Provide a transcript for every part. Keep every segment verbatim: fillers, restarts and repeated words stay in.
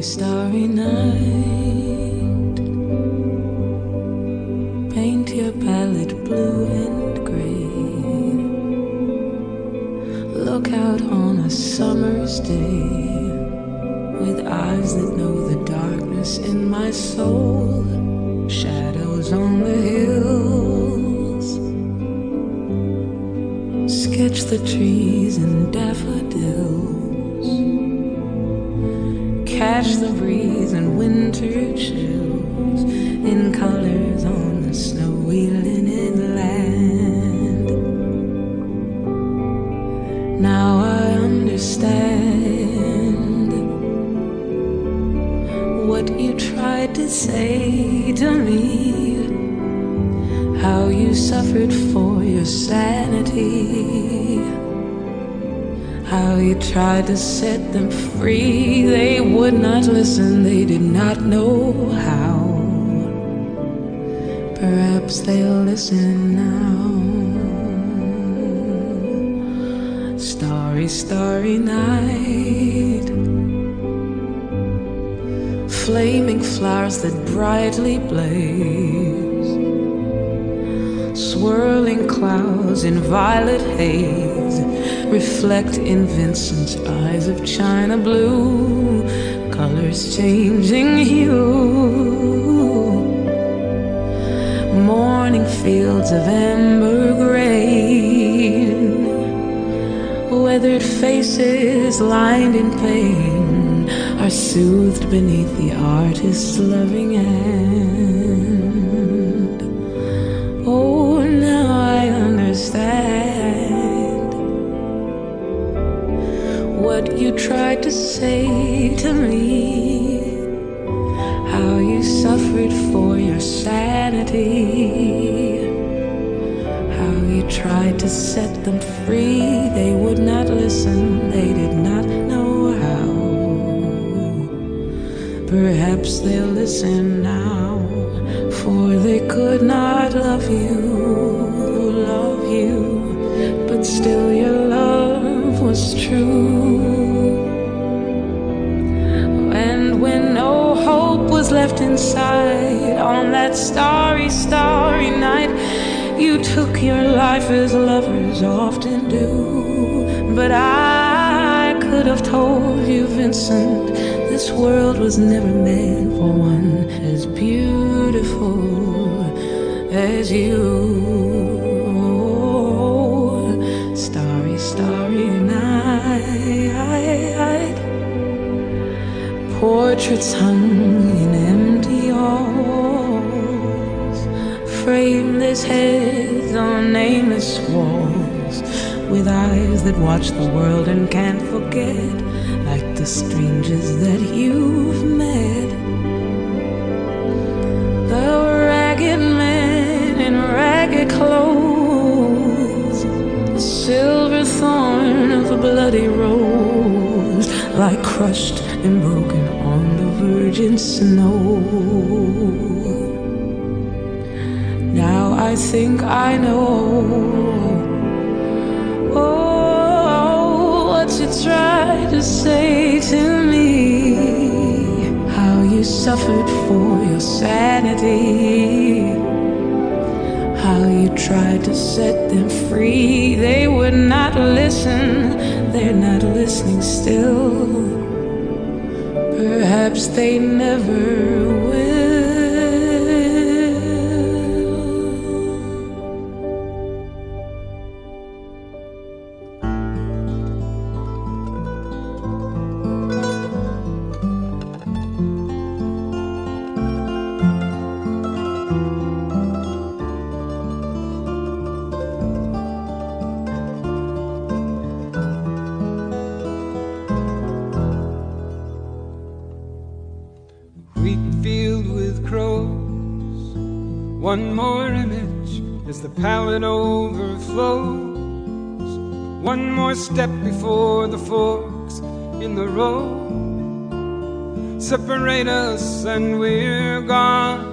starry night. Paint your palette blue and gray. Look out on a summer's day with eyes that know the darkness in my soul. Shadows on the hills. Sketch the trees and daffodils. Catch the breeze and winter chills in colors on the snowy linen land. Now I understand what you tried to say to me, how you suffered for your sanity, how you tried to set them free. They would not listen, they did not know how. Perhaps they'll listen now. Starry, starry night. Flaming flowers that brightly blaze. Swirling clouds in violet haze reflect in Vincent's eyes of china blue, colors changing hue. Morning fields of amber grain, weathered faces lined in pain are soothed beneath the artist's loving hand. Oh, now I understand what you tried to say to me, how you suffered for your sanity, how you tried to set them free. They would not listen, they did not know how. Perhaps they'll listen now, for they could not love you, love you, but still your love was true. And when no hope was left inside on that starry, starry night, you took your life as lovers often do. But I could have told you, Vincent, this world was never meant for one as beautiful as you. Starry, starry night. Portraits hung in empty halls, frameless heads on nameless walls, with eyes that watch the world and can't forget, like the strangers that you've met. The ragged men in ragged clothes, the silver thorn of a bloody rose, like crushed and broken on the virgin snow. Now I think I know, oh, what you tried to say to me, how you suffered for your sanity, how you tried to set them free. They would not listen, they're not listening still. Perhaps they never will. One more image as the palette overflows. One more step before the forks in the road separate us and we're gone.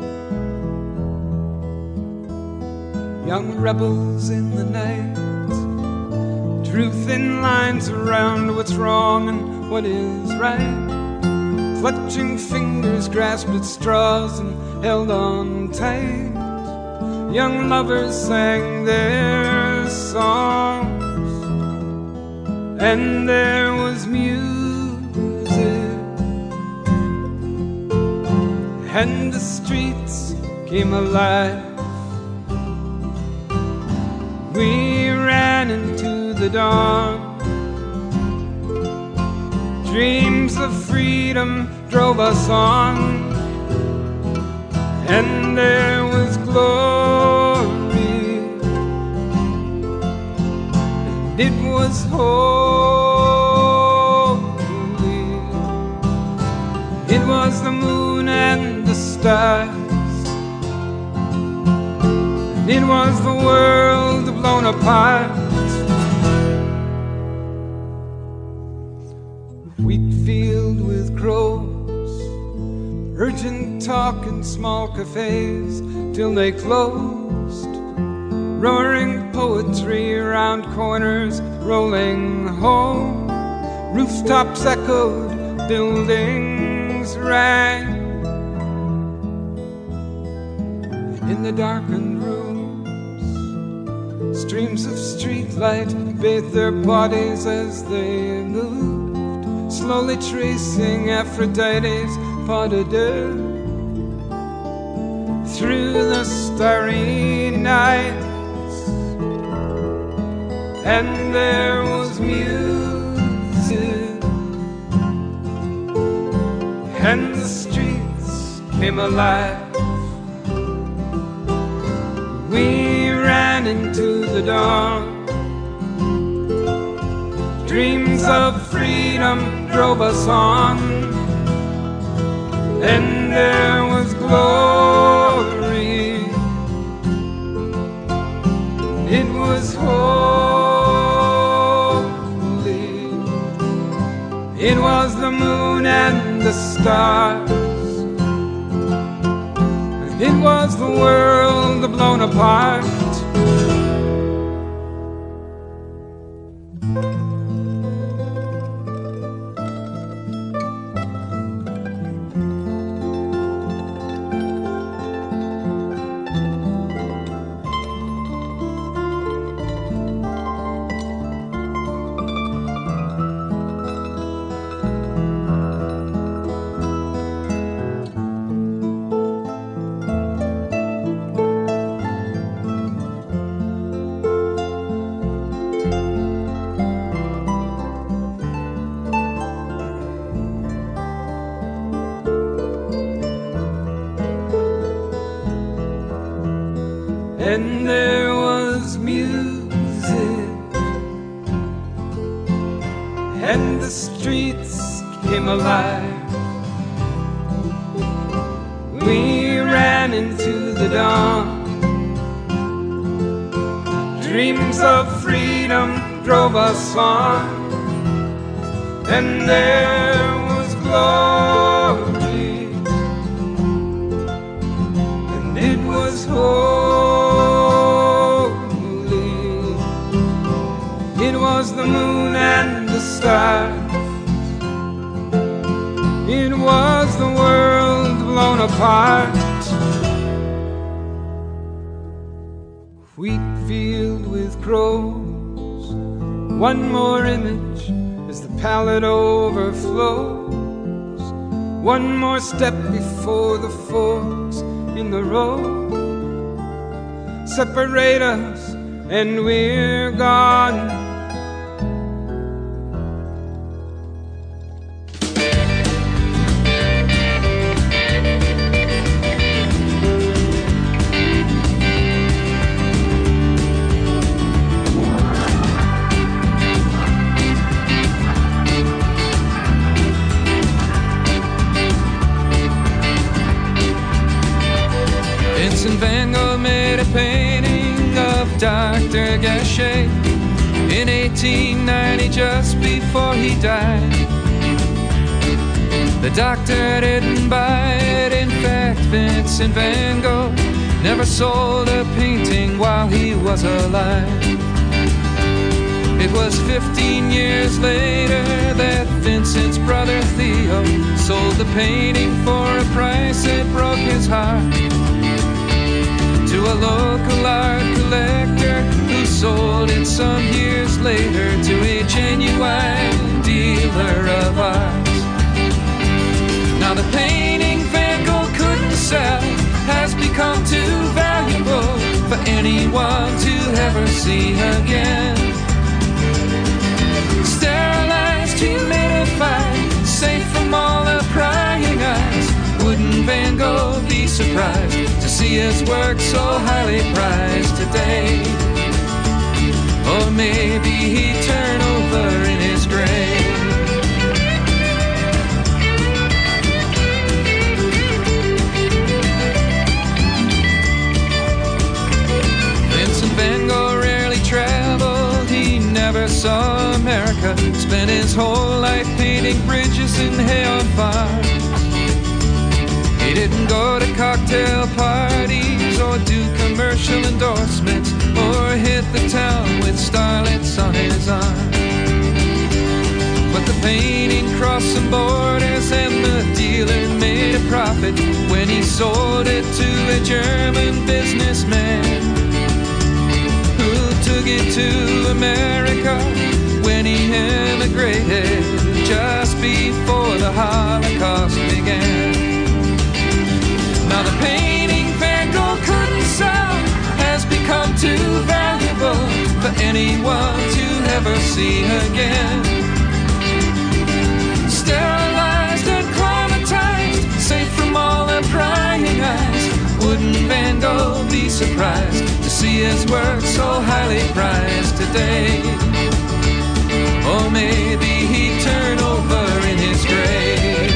Young rebels in the night drew thin lines around what's wrong and what is right. clutching fingers grasped at straws and held on tight. Young lovers sang their songs, and there was music, and the streets came alive. We ran into the dawn. Dreams of freedom drove us on, and there was glory, and it was holy. It was the moon and the stars, and it was the world blown apart. Wheat field with crows, urgent talk in small cafes till they closed. Roaring poetry around corners, rolling home. Rooftops echoed, buildings rang. In the darkened rooms, streams of streetlight bathed their bodies as they moved, slowly tracing Aphrodite's pas de deux through the starry nights. And there was music, and the streets came alive. We ran into the dawn. Dreams of freedom drove us on, and there was glory. It was holy. It was the moon and the stars, and it was the world blown apart. And there was music, and the streets came alive. We ran into the dawn. Dreams of freedom drove us on, and there was glory, and it was holy. It was the moon and the stars. It was the world blown apart. Wheat field with crows, one more image as the palette overflows. One more step before the forks in the road separate us, and we're gone. Vincent van Gogh made a painting of Doctor Gachet in eighteen ninety, just before he died. The doctor didn't buy it. In fact, Vincent van Gogh never sold a painting while he was alive. It was fifteen years later that Vincent's brother Theo sold the painting for a price that broke his heart to a local art collector who sold it some years later to a genuine dealer of arts. Now the painting Van Gogh couldn't sell has become too valuable for anyone to ever see again. Sterilized, humidified, safe from all the prying eyes. Wouldn't Van Gogh be surprised to see his work so highly prized today? Or maybe he'd turn over in his grave. Vincent Van Gogh rarely traveled, he never saw America. Spent his whole life painting bridges in Hay Farm. He didn't go to cocktail parties or do commercial endorsements or hit the town with starlets on his arm. But the painting crossed some borders and the dealer made a profit when he sold it to a German businessman who took it to America when he emigrated just before the Holocaust began. Now the painting Van Gogh couldn't sell has become too valuable for anyone to ever see again. Sterilized and climatized, safe from all the prying eyes. Wouldn't Van Gogh be surprised to see his work so highly prized today? Or maybe he'd turn over in his grave.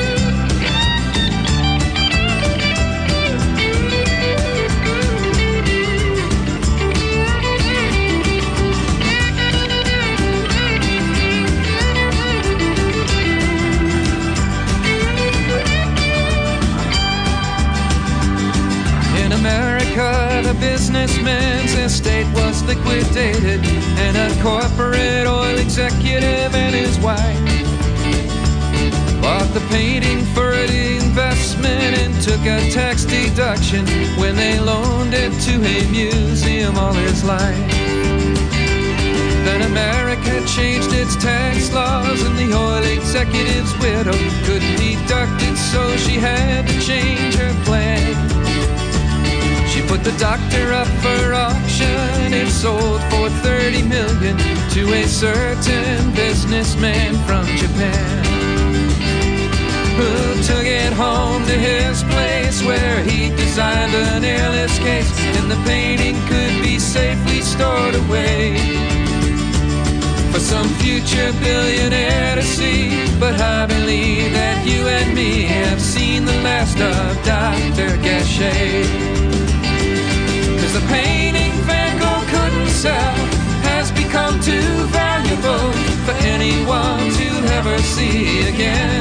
America, the businessman's estate was liquidated, and a corporate oil executive and his wife bought the painting for an investment and took a tax deduction when they loaned it to a museum all his life. Then America changed its tax laws and the oil executive's widow couldn't deduct it, so she had to change her plan. She put the doctor up for auction. It sold for thirty million to a certain businessman from Japan, who took it home to his place where he designed an airless case, and the painting could be safely stored away for some future billionaire to see. But I believe that you and me have seen the last of Doctor Gachet. The painting Van Gogh couldn't sell has become too valuable for anyone to ever see again.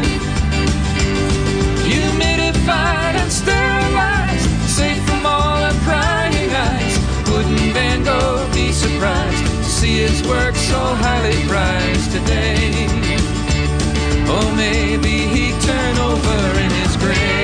Humidified and sterilized, safe from all the prying eyes. Wouldn't Van Gogh be surprised to see his work so highly prized today? Or maybe he'd turn over in his grave.